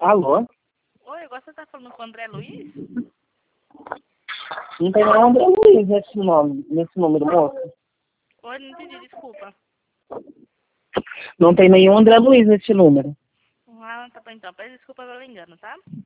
Alô? Oi, agora você tá falando com o André Luiz? Não tem nenhum André Luiz nesse número, moço. Oi, não entendi, desculpa. Não tem nenhum André Luiz nesse número. Ah, tá bom então. Peço desculpa pelo engano, tá?